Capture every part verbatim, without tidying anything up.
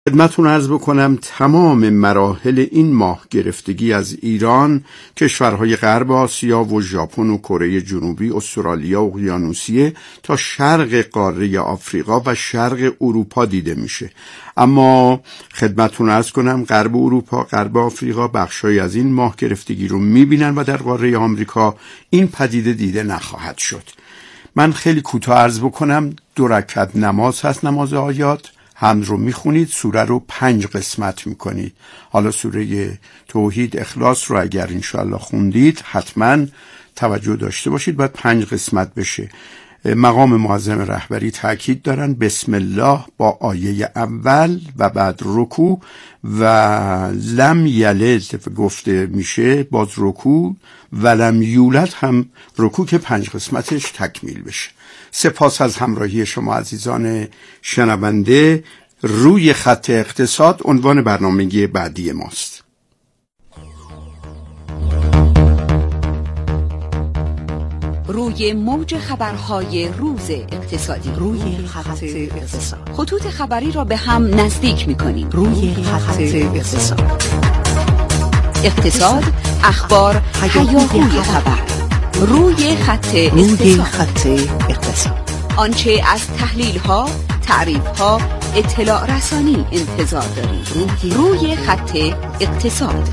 خدمتتون عرض بکنم تمام مراحل این ماه گرفتگی از ایران، کشورهای غرب آسیا و ژاپن و کره جنوبی، استرالیا و اقیانوسیه تا شرق قاره آفریقا و شرق اروپا دیده میشه. اما خدمتتون عرض کنم غرب اروپا، غرب آفریقا بخشای از این ماه گرفتگی رو میبینن و در قاره آمریکا این پدیده دیده نخواهد شد. من خیلی کوتاه عرض بکنم، دو رکعت نماز هست، نماز آیات. حمد رو میخونید، سوره رو پنج قسمت میکنید. حالا سوره توحید، اخلاص رو اگر انشاءالله خوندید حتما توجه داشته باشید، باید پنج قسمت بشه. مقام معظم رهبری تاکید دارن بسم الله با آیه اول و بعد رکوع و لم یلد گفته میشه، باز رکوع و لم یولد هم رکوع که پنج قسمتش تکمیل بشه. سپاس از همراهی شما عزیزان شنونده. روی خط اقتصاد عنوان برنامه بعدی ماست. روی موج خبرهای روز اقتصادی، روی خط اقتصاد، خطوط خبری را به هم نزدیک می‌کنیم. روی خط اقتصاد، اقتصاد، اخبار، هیاهوی خبر. روی خط اقتصاد، آنچه از تحلیل‌ها، تعریف‌ها، اطلاع رسانی انتظار دارید. روی, روی خط اقتصاد.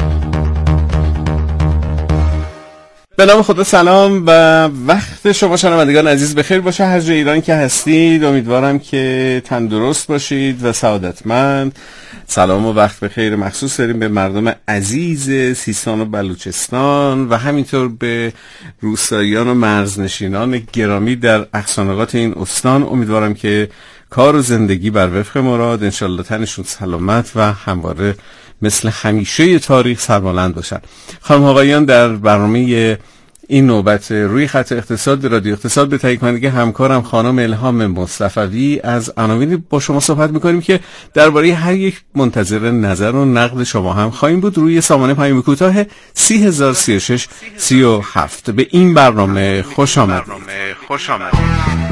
به نام خدا سلام و وقت شما شنوندگان عزیز بخیر باشه. هر جای ایران که هستید امیدوارم که تندرست باشید و سعادتمند. سلام و وقت بخیر مخصوص داریم به مردم عزیز سیستان و بلوچستان و همینطور به روستاییان و مرزنشینان گرامی در اقصانقاط این استان. امیدوارم که کار و زندگی بر وفق مراد، انشالله تنشون سلامت و همواره مثل همیشه تاریخ سربلند باشن. خانم آقایان، در برنامه این نوبت روی خط اقتصاد به رادیو اقتصاد به تهیه کننده همکارم خانم الهام مصطفوی از عناوین با شما صحبت می‌کنیم که درباره هر یک منتظر نظر و نقد شما هم خواهیم بود. روی سامانه پیام کوتاه سی هزار و سی و شش سی و هفت به این برنامه خوش آمدید. خوش آمدید.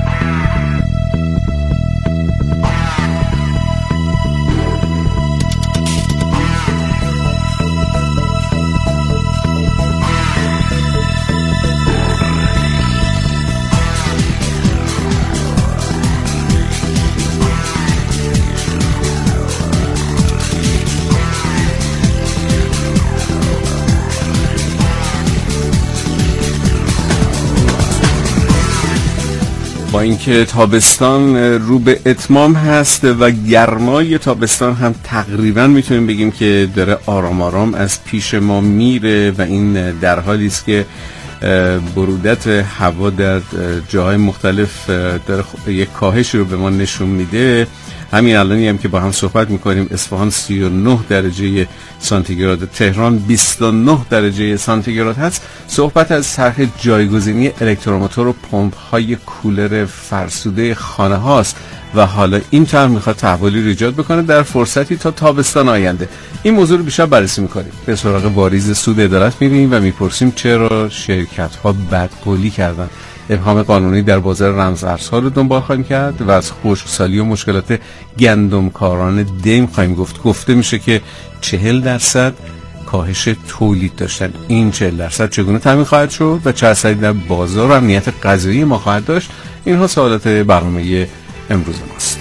با اینکه تابستان رو به اتمام هست و گرمای تابستان هم تقریبا میتونیم بگیم که داره آرام آرام از پیش ما میره و این در حالی است که برودت هوا در جاهای مختلف داره یک کاهش رو به ما نشون میده. همین الانی هم که با هم صحبت میکنیم اصفهان سی و نه درجه سانتیگراد، تهران بیست و نه درجه سانتیگراد هست. صحبت از طرح جایگزینی الکتروموتور و پمپ های کولر فرسوده خانه هاست و حالا این طرح میخواد تحولی رو ایجاد بکنه در فرصتی تا تابستان آینده. این موضوع رو بیشتر بررسی میکنیم. به سراغ واریز سود عدالت میریم و میپرسیم چرا شرکت ها بدقولی کردن. ابهام قانونی در بازار رمزارزها رو دنبال خواهیم کرد و از خشکسالی و مشکلات گندمکاران دیم خواهیم گفت. گفته میشه که چهل درصد کاهش تولید داشتن. این چهل درصد چگونه تامین خواهد شد و چه اثری در بازار و امنیت غذایی ما خواهد داشت؟ اینها سوالات برنامه امروز ماست.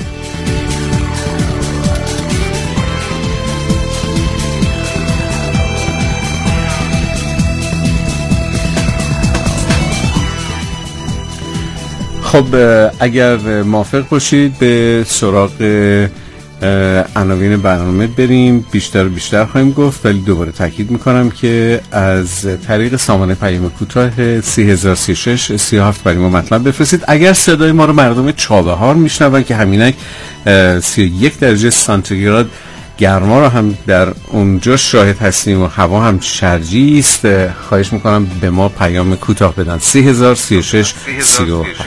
خب اگر موافق باشید به سراغ عناوین برنامه بریم. بیشتر و بیشتر خواهیم گفت، ولی دوباره تاکید میکنم که از طریق سامانه پیام کوتاه سی هزار و سی و شش سی و هفت برای ما مطلب بفرستید. اگر صدای ما رو مردم چابهار میشنون که همینک سی و یک درجه سانتیگراد گرما رو هم در اونجا شاهد هستیم و هوا هم شرجی است، خواهش میکنم به ما پیام کوتاه بدن. سی هزار و سی و شش سی و هفت.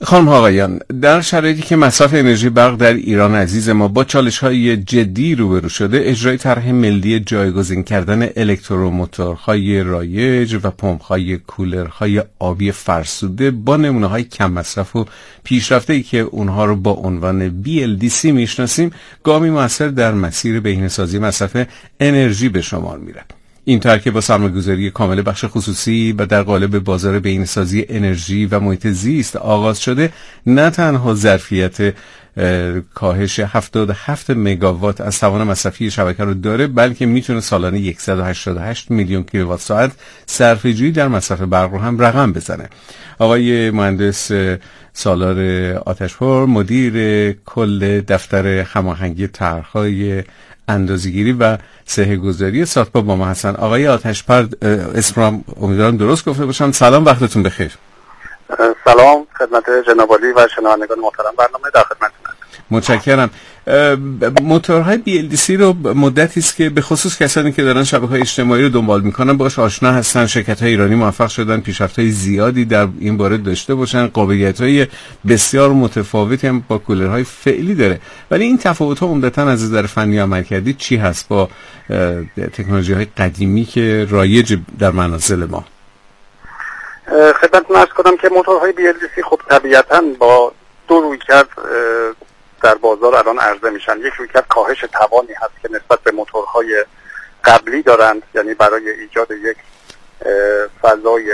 خانم آقایان، در شرایطی که مصرف انرژی برق در ایران عزیز ما با چالش‌های جدی روبرو شده، اجرای طرح ملی جایگزین کردن الکتروموتورهای رایج و پمپ‌های کولرهای آبی فرسوده با نمونه‌های کم مصرف و پیشرفته‌ای که اونها رو با عنوان بی ال دی سی میشناسیم، گامی موثر در مسیر بهینه‌سازی مصرف انرژی به شمار می‌رود. این ترکیب با سرمایه‌گذاری کامل بخش خصوصی و در قالب بازار بهینه‌سازی انرژی و محیط زیست آغاز شده، نه تنها ظرفیت کاهش هفتاد و هفت مگاوات از توان مصرفی شبکه رو داره، بلکه میتونه سالانه صد و هشتاد و هشت میلیون کیلووات ساعت صرفه‌جویی در مصرف برق رو هم رقم بزنه. آقای مهندس سالار آتشپور، مدیر کل دفتر هماهنگی طرح‌های اندازه‌گیری و صحه‌گذاری ساتپا با ما هستن. آقای آتشپرد، اسمم امیدوارم درست گفته باشم. سلام، وقتتون بخیر. سلام خدمت جناب عالی و شنوندگان محترم برنامه، در خدمتتونم. متشکرم. موتورهای بی ال دی سی رو مدتی است که به خصوص کسانی که دارن شبکه‌های اجتماعی رو دنبال میکنن باش آشنا هستن. شرکت‌های ایرانی موفق شدن پیشرفت‌های زیادی در این باره داشته باشن، قابلیت‌های بسیار متفاوتی هم با کولرهای فعلی داره. ولی این تفاوت‌ها عمدتاً از نظر فنی عملکردی چی هست با تکنولوژی‌های قدیمی که رایج در منازل ما؟ خدمتتون عرض کنم که موتورهای بی ال دی سی خب طبیعتاً با دو رویکرد در بازار الان عرضه میشن. یک رویکرد کاهش توانی هست که نسبت به موتورهای قبلی دارند، یعنی برای ایجاد یک فضای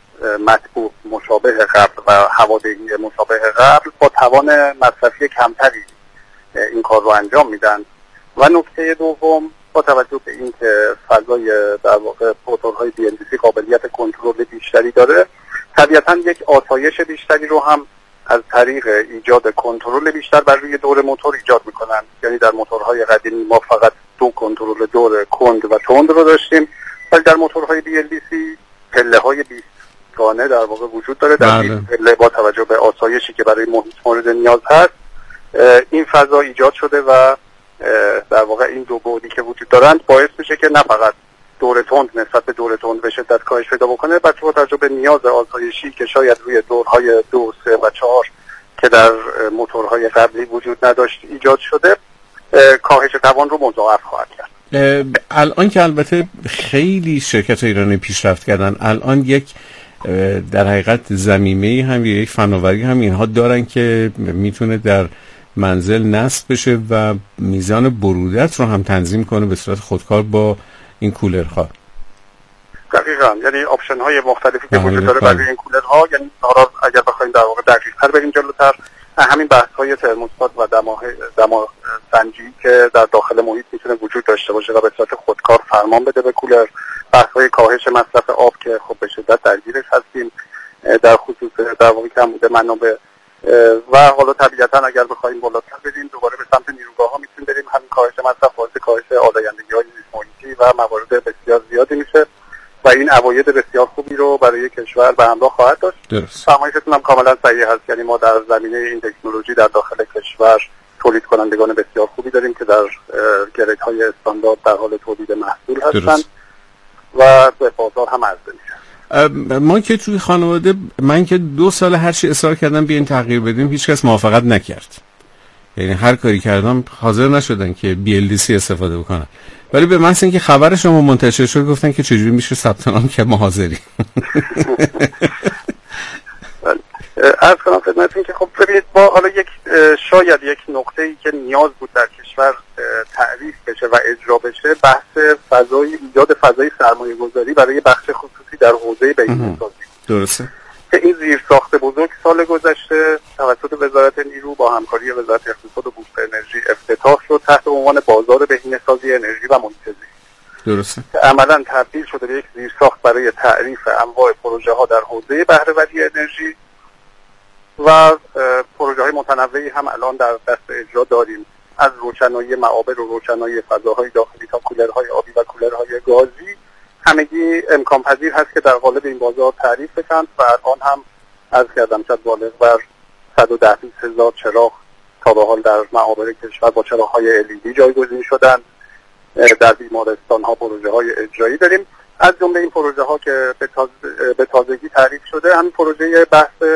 مطبوع مشابه قبل و هوادهی مشابه قبل با توان مصرفی کمتری این کار رو انجام میدن. و نکته دوم، با توجه به اینکه فضای در واقع موتورهای بی ال دی سی قابلیت کنترل بیشتری داره، طبیعتاً یک آسایش بیشتری رو هم از طریق ایجاد کنترل بیشتر بر روی دور موتور ایجاد میکنن. یعنی در موتورهای قدیمی ما فقط دو کنترل دور کند و تند رو داشتیم، ولی در موتورهای بی ال دی سی پله های بیست گانه در واقع وجود داره. در این پله با توجه به آسایشی که برای محیط مورد نیاز هست، این فضا ایجاد شده و در واقع این دو بعدی که وجود دارند باعث میشه که نه فقط دور تند نسبت به دور تند به شدت کاهش پیدا بکنه، بلکه با توجه به نیاز آسایشی که شاید روی دورهای دو، سه و چهار که در موتورهای قبلی وجود نداشت ایجاد شده، کاهش توان رو مضاعف خواهد کرد. الان که البته خیلی شرکت ایرانی پیشرفت کردن، الان یک در حقیقت ضمیمه‌ای هم یا یک فناوری هم اینها دارن که میتونه در منزل نصب بشه و میزان برودت رو هم تنظیم کنه به صورت خودکار با این کولرها. دقیقاً، یعنی آپشن های مختلفی که وجود داره برای این کولرها. یعنی حالا اگر بخوایم در واقع دقیق‌تر بریم جلوتر، همین بحث های ترموستات و دما دما سنجی که در داخل محیط میتونه وجود داشته باشه و به صورت خودکار فرمان بده به کولر، بحث های کاهش مصرف آب که خب به شدت درگیرش هستیم در خصوص در واقع کمبود منابع، و حالا طبیعتاً اگر بخوایم بالاتر بریم دوباره به سمت نیروگاه‌ها میتونیم بریم. همین کاهش مصرف باعث کاهش آلایندگی‌های زیست محیطی و موارد بسیار زیادی میشه و این عواید بسیار خوبی رو برای کشور به همراه خواهد داشت. درست. فرمایشتون هم کاملا صحیح هست. یعنی ما در زمینه این تکنولوژی در داخل کشور تولید کنندگان بسیار خوبی داریم که در گریدهای استاندارد در حال تولید محصول هستند و به بازار هم عرضه میشن. ما که توی خانواده، من که دو سال هر چی اصرار کردم بیاین تغییر بدیم، هیچ کس موافقت نکرد. یعنی هر کاری کردم حاضر نشدن که بی ال دی سی استفاده بکنن، ولی به محض اینکه خبر شما منتشر شد گفتن که چجوری میشه ثبت نام که ما حاضریم. عرض کنم خدمتتون که خب ببینید، ما حالا یک شاید یک نقطه‌ای که نیاز بود در کشور تعریف بشه و اجرا بشه، بحث فضای ایجاد فضای سرمایه‌گذاری برای بخش خصوصی در حوزه بهینه‌سازی. درسته. که این زیرساخت بزرگ سال گذشته توسط وزارت نیرو با همکاری وزارت اقتصاد و بورس انرژی افتتاح شد تحت عنوان بازار بهینه‌سازی انرژی و محیط زیست. درسته. که عملاً تبدیل شده به یک زیرساخت برای تعریف انواع پروژه‌ها در حوزه بهره‌وری انرژی و پروژه‌های متنوعی هم الان در دست اجرا داریم، از روشنایی معابر و روشنایی فضاهای داخلی تا کولرهای آبی و کولرهای گازی. همگی امکان پذیر هست که در قالب این بازار تعریف بشن و الان هم عرض کردم شد بالغ بر صد و ده هزار چراغ تا به حال در معابر کشور با چراغ‌های ال ای دی جایگزین شدن. در بیمارستان‌ها پروژه‌های اجرایی داریم. از جمله این پروژه‌ها که به, تاز... به تازگی تعریف شده، همین پروژه بحث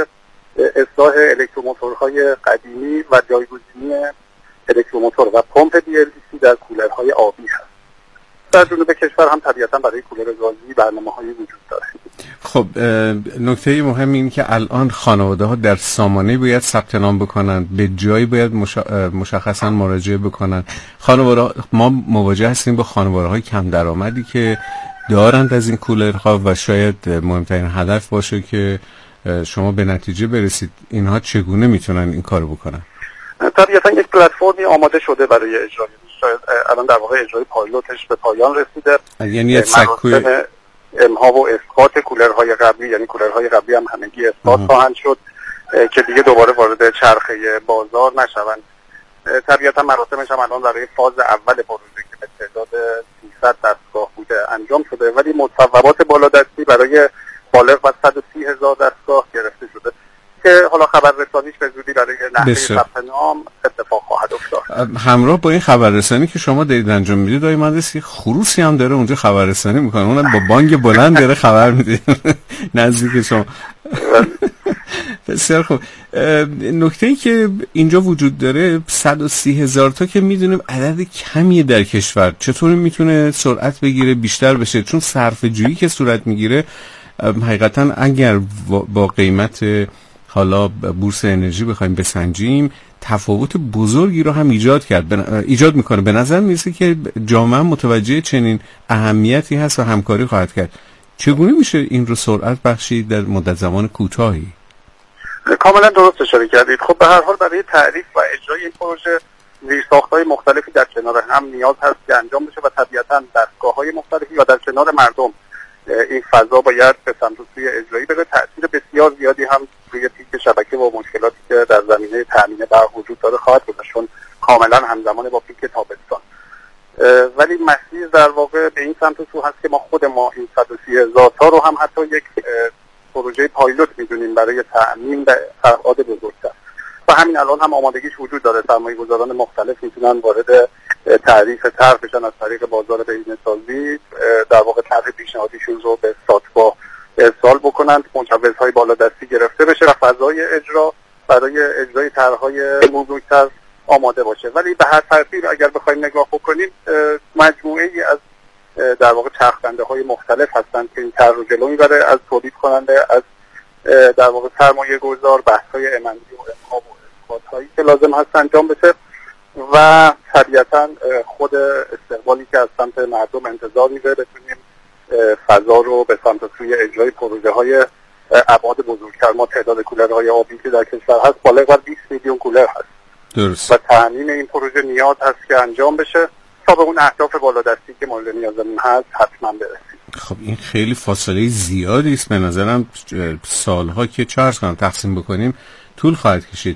اصلاح الکتروموتورهای قدیمی و جایگزینی الکتروموتور و پمپ دی ال دی سی در کولرهای آبی هست. در جنوب کشور هم طبیعتا برای کولر گازی برنامه‌هایی وجود داره. خب نکته مهم این که الان خانواده ها در سامانه باید ثبت نام بکنن، به جایی باید مشخصا مراجعه بکنن. خانواده ما مواجه هستیم با خانواده های کم درآمدی که دارند از این کولرها و شاید مهمترین هدف باشه که شما به نتیجه برسید. اینها چگونه میتونن این کارو بکنن؟ طبیعتا یک پلتفرمی آماده شده برای اجرا. شاید الان در واقع اجرای پایلوتش به پایان رسیده. یعنی یک سکوی امها و اسقاط کولرهای قبلی، یعنی کولرهای قبلی هم همگی اسقاط خواهند شد که دیگه دوباره وارد چرخه بازار نشوند. طبیعتا مراسمش هم الان برای فاز اول پروژه که به تعداد سیصد دستگاه بوده انجام شده، ولی مصوبات بالادستی برای بالغ بر صد و سی هزار دستگاه گرفته شده که حالا خبررسانیش به زودی برای نحوه ثبت نام اتفاق خواهد افتاد. همراه با این خبررسانی که شما دارید انجام میدید، دایی مهندس خروسی هم داره اونجا خبررسانی میکنه، اونم با بانگ بلند داره خبر میده نزدیک شما. بسیار خوب. نکته ای که اینجا وجود داره صد و سی هزار تا که میدونیم عدد کمیه در کشور، چطور میتونه سرعت بگیره بیشتر بشه؟ چون صرفه جویی که صورت میگیره حقیقتا اگر با قیمت حالا بورس انرژی بخوایم بسنجیم تفاوت بزرگی رو هم ایجاد کرد ایجاد میکنه. به نظر میرسه که جامعه متوجه چنین اهمیتی هست و همکاری خواهد کرد. چگونه میشه این رو سرعت بخشید در مدت زمان کوتاهی؟ کاملا درست اشاره کردید. خب به هر حال برای تعریف و اجرای این پروژه زیرساخت‌های مختلفی در کنار هم نیاز هست که انجام بشه و طبیعتاً دستگاه‌های مختلفی یا در کنار مردم این فضا باید به سمت و سوی اجرایی بره. تأثیر بسیار زیادی هم روی پیک شبکه و مشکلاتی که در زمینه تامین برق وجود داره خواهد گذاشت، چون کاملا همزمان با پیک تابستان. ولی مسیر در واقع به این سمت و سو هست که ما خود ما این صد و سی هزار تا رو هم حتی یک پروژه پایلوت میدونیم برای تامین به ابعاد بزرگتر و همین الان هم آمادگیش وجود داره. سرمایه‌گذاران مختلف میتونن وارد تعریف طرح بشن از طریق بازار بهینه‌سازی، در واقع طرح پیشنهادیشون رو به ساتبا ارسال بکنند، مجوزهای بالادستی گرفته بشه و فضای اجرا برای اجرای طرح‌های بزرگتر آماده باشه. ولی به هر ترتیب اگر بخوایم نگاه بکنیم مجموعه‌ای از در واقع چرخ‌دنده‌های مختلف هستند که این طرح رو جلو میبره، از تولید کننده، از در واقع سرمایه گذار، بحث‌های امنی و امکان و اثبات‌هایی که لازم هست انجام بشه و طبیعتاً خود استقبالی که از سمت مردم انتظار میره بتونیم فضا رو به سمت سوی اجرای پروژه‌های ابعاد بزرگتر. ما تعداد کولرهای آبی که در کشور هست بالغ بر بیست میلیون کولر هست. درست. و تامین این پروژه نیاز هست که انجام بشه تا به اون اهداف بالادستی که مورد نیازمون هست حتما برسیم. خب این خیلی فاصله زیادی است، به نظرم سالها که چارج کنم تقسیم بکنیم طول خواهد کشید.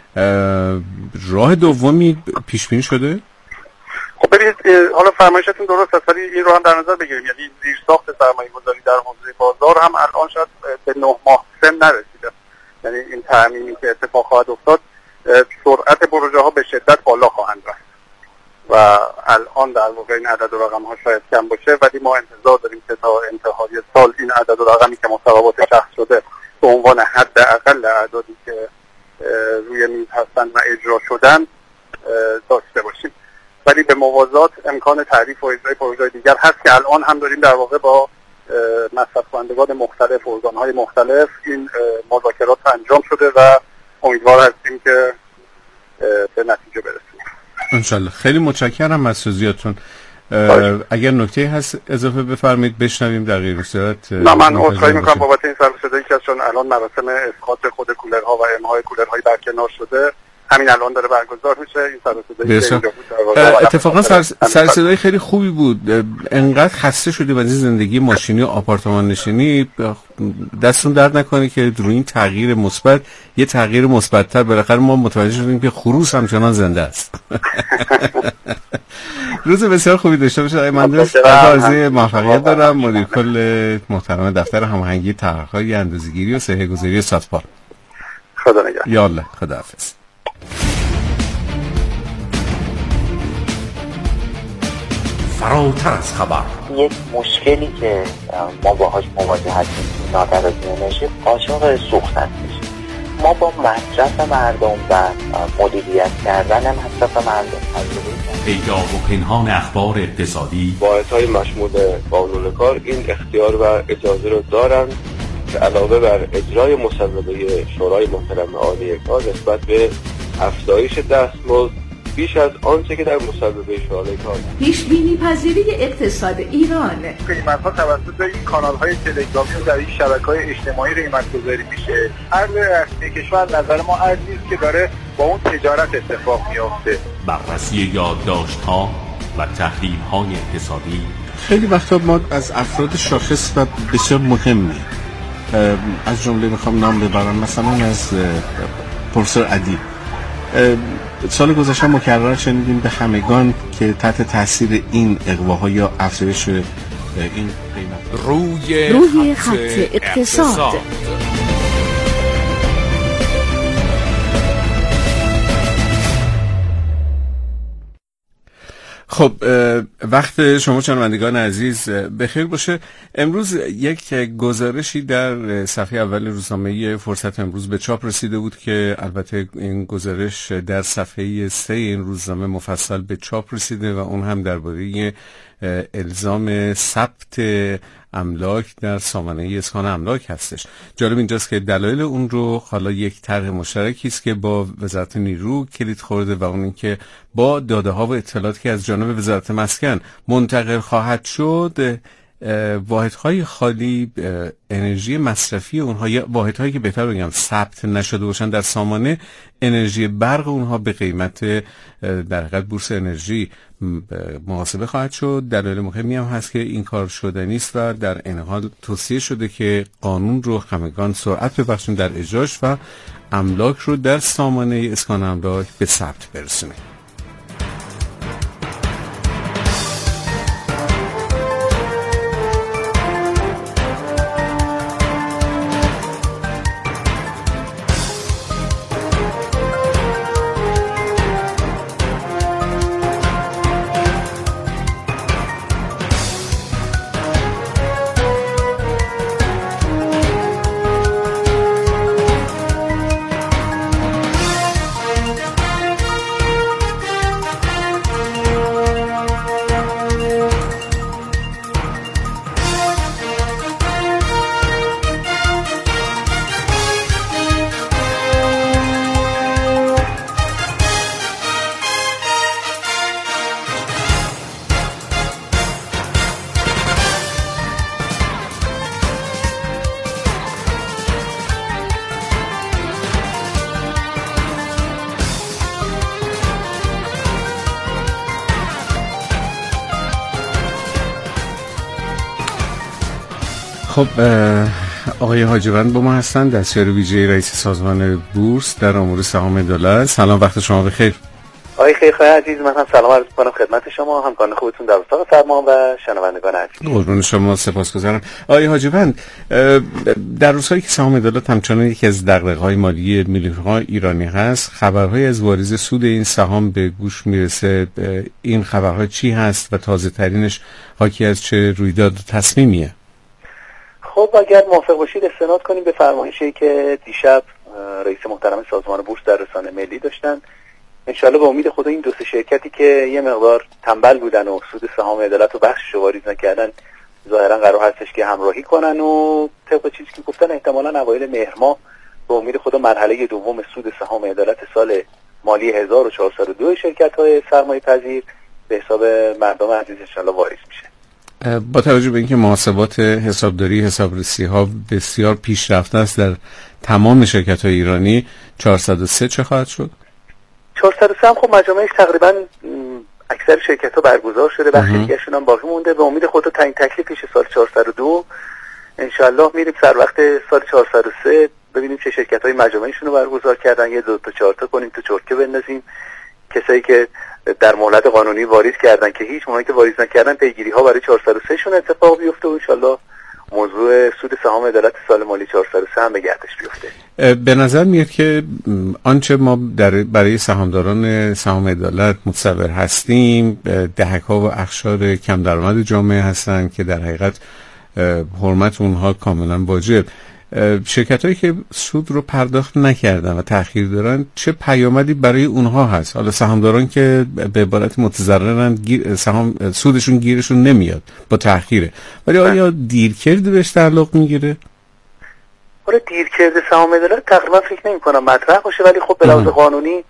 راه دومی پیش بینی شده؟ خب ببینید حالا فرمایشتون درست است، ولی این رو هم در نظر بگیریم، یعنی زیرساخت سرمایه‌گذاری در حوزه بازار هم الان شاید به نه ماه سن نرسیده. یعنی این تامینی که اتفاق خواهد افتاد سرعت پروژه ها به شدت بالا خواهند رفت و الان در واقع این عدد و رقم ها شاید کم باشه، ولی ما انتظار داریم که تا انتهای سال این عدد و رقمی که مصوبات شخص شده به عنوان حداقل اعدادی که روی میز هستن و اجرا شدن داشته باشیم. ولی به موازات امکان تعریف و اجرای پروژه‌های دیگر هست که الان هم داریم در واقع با مصرف کنندگان مختلف، ارگان‌های مختلف این مذاکرات انجام شده و امیدوار هستیم که به نتیجه برسیم. انشالله. خیلی متشکرم از توضیحاتون. اگر نکته هست اضافه بفرمایید بشنویم در غیر صورت. نه من عذرخواهی میکنم بابت این سر و صدایی که چون الان مراسم اسقاط خود کولرها و امهای کولرهای برکنار شده، همین الان داره برگزار میشه. این سر و صدایی که اینجا بود اتفاقا سر, سر صدای خیلی خوبی بود. انقدر خسته شدیم از این زندگی ماشینی و آپارتمان نشینی، دستون درد نکنه که روی این تغییر مثبت یه تغییر مثبت‌تر بالاخره ما متوجه شدیم که خروس همچنان زنده است. روز بسیار خوبی داشته باشید آقای مهندس. آرزوی موفقیت دارم. مدیر کل محترم دفتر هماهنگی طرح‌های اندازه‌گیری و صحه‌گذاری ساتپا. خدا نگهدار. یالا خداحافظ. فراتر از خبر، یک مشکلی که ما باهاش مواجه هستیم نادر از انرژی قاچاق سوختن میشه. ما با مصرف مردم و مدیریت کردن مصرف مردم تجربه پیدا و پنهان اخبار اقتصادی واحدهای مشمول قانون کار این اختیار و اجازه رو دارند که علاوه بر اجرای مصوبه شورای محترم عالی کار نسبت به افزایش دستمزد بیش از آنچه که در مصوبه شورای کار پیش بینی پذیری اقتصاد ایران، قیمت‌ها توسط این کانال‌های تلگرامی و در این شبکه‌های اجتماعی قیمت‌گذاری میشه. ارز رسمی کشور نظر ما ارزی است که داره با اون تجارت اتفاق میفته. بررسی یادداشت‌ها و تحلیل‌های اقتصادی. خیلی وقتا ما از افراد شاخص و بسیار مهمی از جمله میخوام نام ببرم، مثلا از پروفسور عدی سال گذشته مکرر شنیدیم به همگان که تحت تاثیر این اغواها یا افزایش این قیمت روی, روی خط, خط اقتصاد, اقتصاد. خب وقت شما شنوندگان عزیز بخیر باشه. امروز یک گزارشی در صفحه اول روزنامه فرصت امروز به چاپ رسیده بود که البته این گزارش در صفحه سه این روزنامه مفصل به چاپ رسیده و اون هم درباره الزام ثبت املاک در سامانه اسکان املاک هستش. جالب اینجاست که دلایل اون رو حالا یک طرح مشترکی است که با وزارت نیرو کلید خورده و اون اینکه با داده ها و اطلاعاتی که از جانب وزارت مسکن منتقل خواهد شد واحدهای خالی انرژی مصرفی اونها یا واحدهایی که بهتر بگم ثبت نشده باشن در سامانه انرژی برق اونها به قیمت در حقیقت بورس انرژی محاسبه خواهد شد. دلایل مهمی هم هست که این کار شدنی است و در این حال توصیه شده که قانون رو همگان سرعت ببخشیم در اجراش و املاک رو در سامانه اسکان املاک به ثبت برسونه. خب آقای حاجیوند با ما هستن، دستیار ویژه رئیس سازمان بورس در امور سهام دولت. سلام، وقت شما بخیر. آقای خیرخواه عزیز، من هم سلام عرض می‌کنم خدمت شما، همکاران خوبتون در اتاق فرمان و شنوندگان عزیز. قربون شما، سپاسگزارم. آقای حاجیوند، در روزهایی که سهام دولت همچنان یکی از دغدغه‌های مالی میلیون‌ها ایرانی هست، خبرهای از واریز سود این سهام به گوش میرسه. این خبرها چی هست و تازه ترینش حاکی از چه رویداد و تصمیمیه؟ خب اگر موافق باشید استناد کنیم به فرمایشی که دیشب رئیس محترم سازمان بورس در رسانه ملی داشتن. انشالله به امید خدا این دو سه شرکتی که یه مقدار تنبل بودن و سود سهام عدالت و بخشش رو واریز نکردن ظاهرا قرار هستش که همراهی کنن و طبق چیزی که گفتن احتمالاً اوایل مهر ماه به امید خدا مرحله دوم سود سهام عدالت سال مالی هزار و چهارصد و دو شرکت‌های سرمایه‌پذیر به حساب مردم عزیز انشالله واریز میشه. با توجه به اینکه محاسبات حسابداری حسابرسی ها بسیار پیشرفته است در تمام شرکت های ایرانی، چهارصد و سه چه خواهد شد؟ چهارصد و سه هم خب مجامعش تقریبا اکثر شرکت ها برگزار شده، بخش دیگه‌شون هم باقی مونده. به امید خدا تعیین تکلیفش سال چهارصد و دو انشالله میریم سر وقت سال چهارصد و سه ببینیم چه شرکت های مجامعشون رو برگزار کردن، یه دو تا چهار تا کنیم تو چرتکه بندازیم. کسایی که در مهلت قانونی واریز کردن که هیچ، اونایی که واریز نکردن پیگیری ها برای چهارصد و سه شون اتفاق بیفته و انشالله موضوع سود سهام عدالت سال مالی چهارصد و سه هم به گردش بیفته. به نظر میاد که آنچه ما در برای سهامداران سهام عدالت متصور هستیم دهک‌ها و اقشار کم درآمد جامعه هستند که در حقیقت حرمت اونها کاملا واجب. شرکت هایی که سود رو پرداخت نکردن و تأخیر دارن چه پیامدی برای اونها هست؟ حالا سهامداران که به عبارت متضررن، سهام سودشون گیرشون نمیاد با تأخیره، ولی آیا دیرکرد بهش تعلق میگیره؟ آره، دیرکرد سهام عدالت تقریبا فکر نمی کنم مطرح باشه، ولی خب به لحاظ قانونی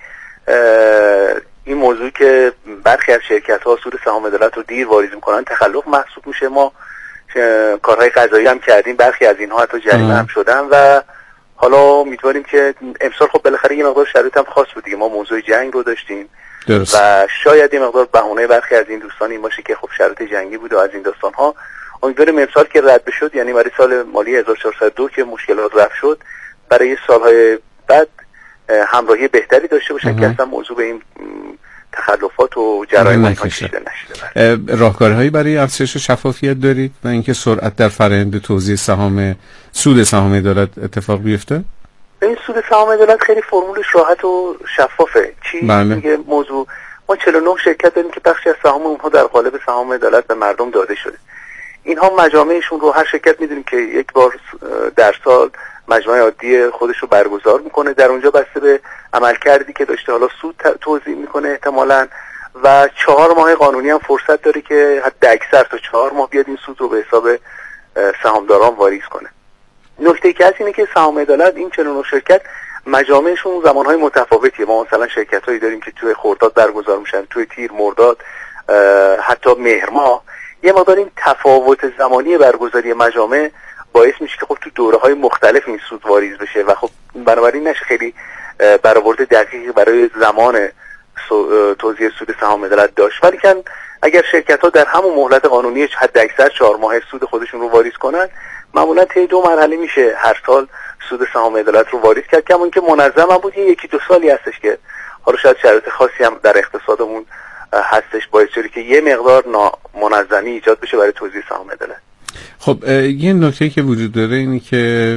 این موضوع که برخی از شرکت ها سود سهام عدالت رو دیر واریز میکنن تخلف محسوب میشه. ما کارهای قضایی هم کردیم، برخی از اینها حتی جریمه هم شدن و حالا امیدواریم که امسال خب بالاخره یه مقدار شرایط هم خاص بود دیگه، ما موضوع جنگ رو داشتیم درست. و شاید یه مقدار بهونه برخی از این دوستان این باشه که خب شرایط جنگی بود و از این داستان ها. امیدواریم امسال که رد بشد، یعنی برای سال مالی هزار و چهارصد و دو که مشکلات رفع شد، برای سالهای بعد همراهی بهتری داشته باشن که اصلا موضوع به این تخلفات و جرایم ها کشیده نشده. راهکارهایی برای افزایش شفافیت دارید و اینکه سرعت در فرآیند توزیع سهام سود سهام عدالت اتفاق بیفته؟ این سود سهام عدالت خیلی فرمولش راحت و شفافه. چی میگه موضوع؟ ما چهل و نه شرکت داریم که بخشی از سهام اونها در قالب سهام عدالت به مردم داده شده. اینها مجامعشون رو، هر شرکت میدونیم که یک بار در سال مجمع عادی خودش رو برگزار میکنه، در اونجا بسته به عملکردی که داشته حالا سود توزیع میکنه احتمالاً و چهار ماه قانونی هم فرصت داره که حد اکثر تا چهار ماه بیاد این سود رو به حساب سهامداران واریز کنه. نکته که هست اینه که سهام عدالت این چهل و نه شرکت مجامعشون زمانهای متفاوتیه. ما مثلا شرکت هایی داریم که توی خرداد برگزار میشن، توی تیر، مرداد، حتی مهر ماه. یه مقدار این تفاوت زمانی برگزاری مجامع باعث میشه که خب تو دوره‌های مختلف این سود واریز بشه و خب بنابراین نشه خیلی برآورد دقیقی برای زمان توزیع سود سهام عدالت داشت. ولی که اگر شرکت‌ها در همون مهلت قانونی حد اکثر چهار ماه سود خودشون رو واریز کنن، معمولا طی دو مرحله میشه هر سال سود سهام عدالت رو واریز کرد، که همون که منظم هم بود. یکی دو سالی هستش که حالا شاید شرایط خاصی هم در اقتصادمون هستش باعث شده که یه مقدار نامنظمی ایجاد بشه برای توزیع سهام عدالت. خب یه نکته که وجود داره اینه که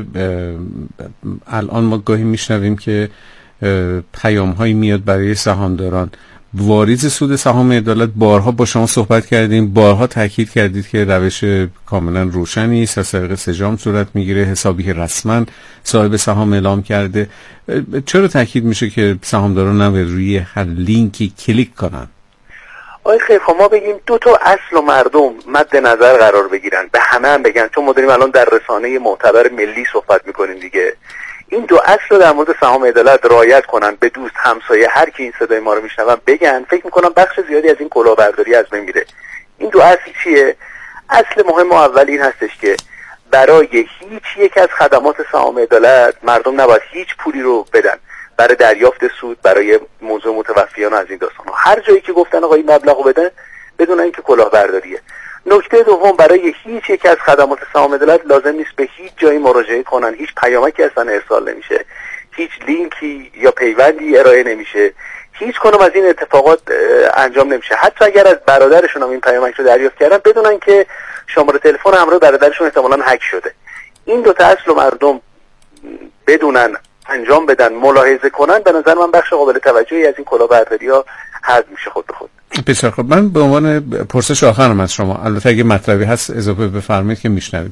الان ما گاهی میشنویم که پیام هایی میاد برای سهامداران واریز سود سهام عدالت. بارها با شما صحبت کردیم، بارها تاکید کردید که روش کاملا روشنی است، از طریق سجام صورت میگیره، حسابی رسما صاحب سهام اعلام کرده. چرا تاکید میشه که سهامداران نباید روی هر لینکی کلیک کنن؟ آقای خیلی ما بگیم دو تا اصل و مردم مد نظر قرار بگیرن، به همه هم بگن، چون ما داریم الان در رسانه معتبر ملی صحبت میکنیم دیگه. این دو اصل رو در مورد سهام عدالت رعایت کنن، به دوست همسایه هر کی این صدای ما رو میشنون بگن، فکر میکنم بخش زیادی از این کلاهبرداری از بین میره. این دو اصل چیه؟ اصل مهم و اول این هستش که برای هیچ یک از خدمات سهام عدالت مردم نباید هیچ پولی رو بدن برای دریافت سود، برای موضوع متوفیان و از این داستان ها. هر جایی که گفتن آقا این مبلغ رو بدن، بدون اینکه کلاهبرداریه. نکته دوم، برای هیچ یک از خدمات سهام عدالت لازم نیست به هیچ جایی مراجعه کنن، هیچ پیامکی اصلا ارسال نمیشه، هیچ لینکی یا پیوندی ارائه نمیشه، هیچ کدوم از این اتفاقات انجام نمیشه. حتی اگر از برادرشون هم این پیامک رو دریافت کردن، بدونن که شماره تلفن همراه برادرشون احتمالاً هک شده. این دو تا اصل مردم بدونن، انجام بدن، ملاحظه کنن، به نظر من بخش قابل توجهی از این کلاهبرداری‌ها حذف میشه خود به خود. بسیار خب، من به عنوان پرسش آخرم از شما، البته اگه مطلبی هست اضافه بفرمایید که میشنویم.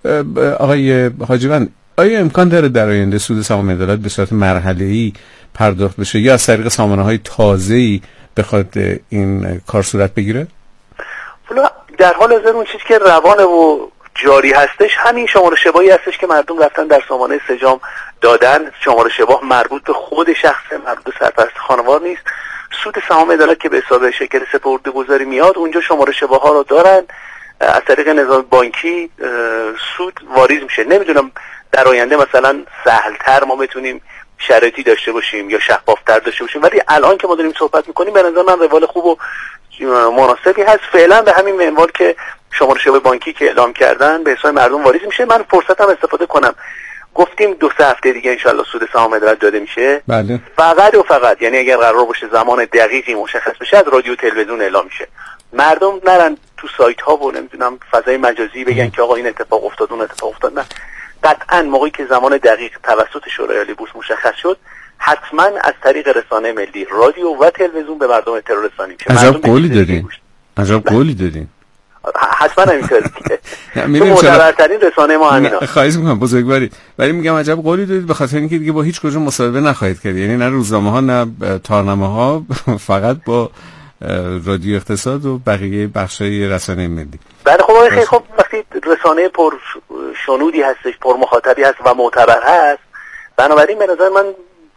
آقای حاجیوند، آیا امکان داره در آینده سود سهام عدالت به صورت مرحله‌ای پرداخت بشه یا از طریق سامانه‌های تازه‌ای بخواد این کار صورت بگیره؟ والا در حال حاضر اون چیزی که روانه و جاری هستش همین شماره شباهی هستش که مردم رفتن در سامانه سجام دادن. شماره شباه مربوط به خود شخص، مربوط به سرپرست خانوار نیست. سود سهام عدالت که به حساب شرکت سپرده‌گذاری میاد، اونجا شماره شباه ها رو دارن، از طریق نظام بانکی سود واریز میشه. نمیدونم در آینده مثلا سهل‌تر ما بتونیم شرایطی داشته باشیم یا شفاف‌تر داشته باشیم، ولی الان که ما داریم صحبت میکنیم به نظر من روال خوب و مناسبی هست. فعلا به همین منوال که شماره شباه بانکی که اعلام کردن به حساب مردم واریز میشه. من فرصتم استفاده کنم، گفتیم دو سه هفته دیگه انشالله سود سهام عدالت داده میشه. بله. فقط و فقط، یعنی اگر قرار باشه زمان دقیقی مشخص بشه، از رادیو تلویزیون اعلام میشه. مردم نرن تو سایت ها و نمیدونم فضای مجازی بگن که آقا این اتفاق افتاد اون اتفاق افتاد. نه، قطعا موقعی که زمان دقیق توسط شورای عالی بورس مشخص شد، حتما از طریق رسانه ملی، رادیو و تلویزیون به مردم اطلاع رسانی میشه. عجب قولی دادین، عجب قولی دادین. حتما همینطوره دیگه. میدونم مدررترین رسانه ما همینا. خواهش میکنم بزرگواری. ولی میگم عجب قولی دادید به خاطر اینکه دیگه با هیچ کجا مصاحبه نخواهید کرد، یعنی نه روزنامه ها نه تارنامه ها، فقط با رادیو اقتصاد و بقیه بخشای رسانه ملی. بله خب خیلی خب وقتی رسانه پر شنودی هستش، پر مخاطبی هست و معتبر هست، بنابراین به نظر من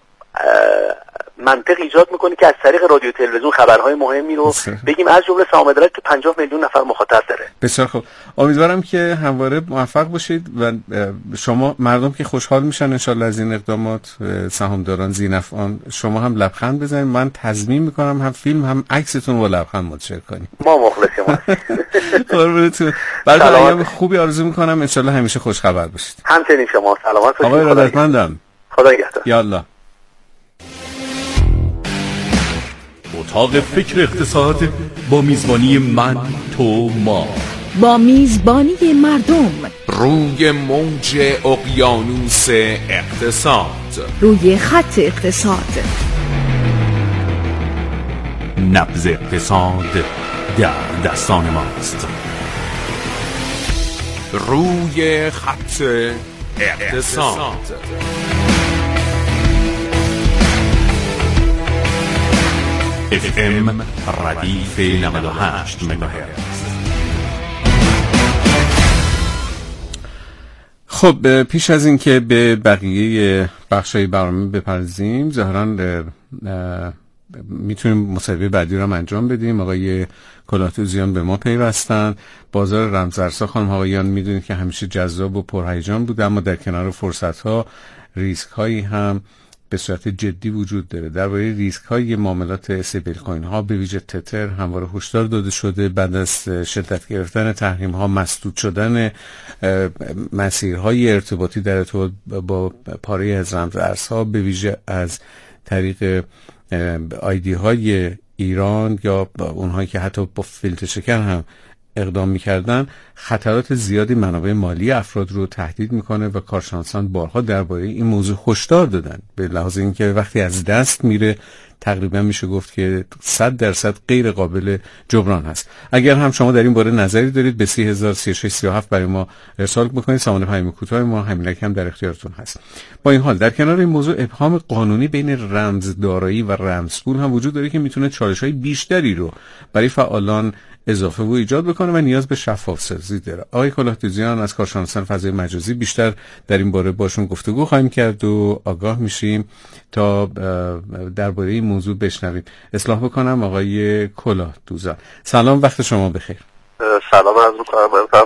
منطق ایجاد میکنه که از طریق رادیو تلویزیون خبرهای مهمی رو بگیم، از جمله سهام عدالت که پنجاه میلیون نفر مخاطب داره. بسیار خوب، امیدوارم که همواره موفق باشید و شما مردم که خوشحال میشن انشالله از این اقدامات، سهامداران ذی‌نفعان، شما هم لبخند بزنید. من تضمین میکنم هم فیلم هم عکستون با لبخند منتشر کنیم. ما مخلصیم. قربونتون. براتون ایام خوبی آرزو میکنم، انشالله همیشه خوش خبر باشید. همچنین شما. سلامت باشید. آقای ارادتمندم. خدا نگهدار. یا الله. اتاق فکر اقتصاد با میزبانی من، تو، ما، با میزبانی مردم روی موج اقیانوس اقتصاد، روی خط اقتصاد. نبض اقتصاد در دستان ماست. روی خط اقتصاد. اف ام ردیف نود و هشت مگاهرتز. خب پیش از این که به بقیه بخشای برنامه بپردازیم، ظاهراً میتونیم مصاحبه بعدی رو هم انجام بدیم. آقای کلاتوزیان به ما پیوستن. بازار رمزارزها خانم آقایان میدونید که همیشه جذاب و پرهیجان بوده، اما در کنار فرصت‌ها ریسک هایی هم به صورت جدی وجود داره. درباره ریسک های معاملات استیبل کوین ها به ویژه تتر همواره هشدار داده شده. بعد از شدت گرفتن تحریم ها، مسدود شدن مسیرهای ارتباطی در ارتباط با پاره از رمز ارزها به ویژه از طریق آیدی های ایران یا اونهایی که حتی با فیلتر شکن هم اقدام می‌کردن، خطرات زیادی منابع مالی افراد رو تهدید میکنه و کارشناسان بارها درباره این موضوع هشدار دادن، به لحاظ اینکه وقتی از دست میره تقریبا میشه گفت که صد درصد غیر قابل جبران هست. اگر هم شما در این باره نظری دارید به سی هزار و سی و شش سی و هفت برای ما ارسال بکنید. سامان پیام کوتاه ما همینک هم در اختیارتون هست. با این حال در کنار این موضوع ابهام قانونی بین رمز دارایی و رمز پول هم وجود داره که میتونه چالش‌های بیشتری رو برای فعالان اضافه و ایجاد بکنه و نیاز به شفاف سازی داره. آقای کلاه‌توزیان از کارشناسان فضای مجازی بیشتر در این باره باشون گفتگو خواهیم کرد و آگاه میشیم تا درباره این موضوع بشنویم. اصلاح بکنم آقای کلاه‌توزیان. سلام، وقت شما بخیر. سلام عرض می‌کنم من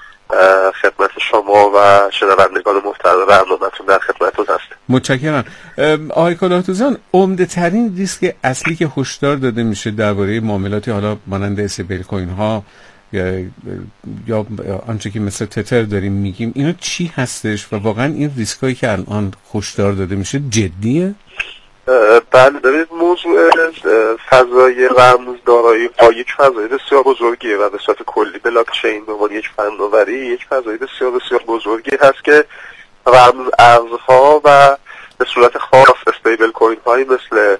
خدمت شما و شنوندگان محترم برنامه‌تون در خدمتتون هستم. متشکرم. آقای کلاه‌توزیان، عمده ترین ریسک اصلی که هشدار داده میشه درباره معاملاتی حالا مانند استیبل کوین ها یا یا آنچه که مثل تتر داریم میگیم، اینا چی هستش و واقعا این ریسکایی که الان هشدار داده میشه جدیه؟ بله، ببینید موضوع فضای رمز دارایی ها یک فضای بسیار بزرگیه و به صورت کلی بلاک چین به عنوان یک فناوری یک فضای بسیار بسیار بزرگی هست که رمز ارزها و به صورت خاص استیبل کوین هایی مثل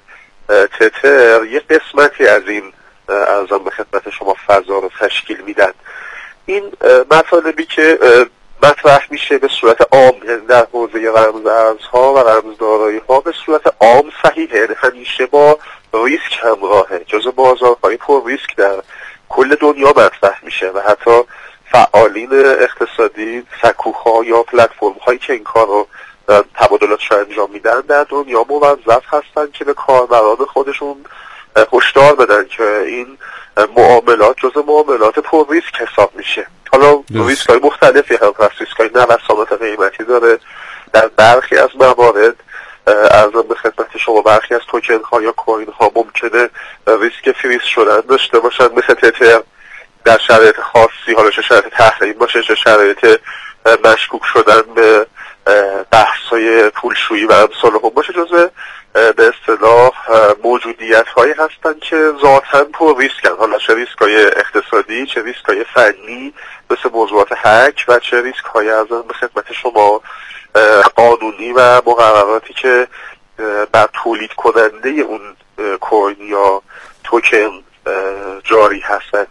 تتر یک قسمتی از این ارزان به خدمت شما فضا رو تشکیل میدن. این مطالبی که مطرح میشه به صورت عام در حوزه رمز ارزها و رمز دارایی ها به صورت عام صحیحه، همیشه با ریسک همراهه، جزو بازارهای پر ریسک در کل دنیا مطرح میشه و حتی فعالین اقتصادی، سکوها یا پلتفرم هایی که این کار رو تبادلاتش رو انجام میدن در دنیا موظف هستن که به کاربران خودشون هشدار بدن که این معاملات جزو معاملات پر ریسک حساب میشه. حالا ریسک های مختلفی هم هست، ریسک های نوسانات قیمتی داره. در برخی از موارد ارزم به خدمت شما برخی از توکن ها یا کوین ها ممکنه ریسک فریز شدن داشته باشن، مثل تتر در شرایط خاصی، حالا چه شرایط تحریم باشه چه شرایط مشکوک شدن به بحث‌های پولشویی و امثال هم باشه، جزء به اصطلاح موجودیت هایی هستن که ذاتاً پر ریسکن، حالا چه ریسک های اقتصادی چه ریسک های فنی مثل موضوعات هک و چه ریسک های از به خدمت شما قانونی و مقرراتی که بر تولید کننده اون کوین یا توکن جاری هست و